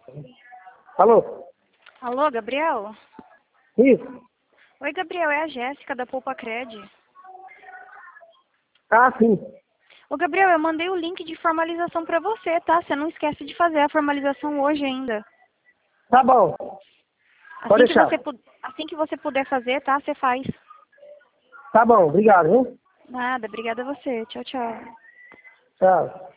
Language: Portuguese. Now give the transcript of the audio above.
Alô? Alô, Gabriel? Isso? Oi, Gabriel, é a Jéssica da Poupa Cred. Ah, sim. Ô, Gabriel, eu mandei o link de formalização pra você, tá? Você não esquece de fazer a formalização hoje ainda. Tá bom. Pode deixar. Assim que você puder fazer, tá? Você faz. Tá bom, obrigado, hein? Nada, obrigada a você. Tchau, tchau. Tchau.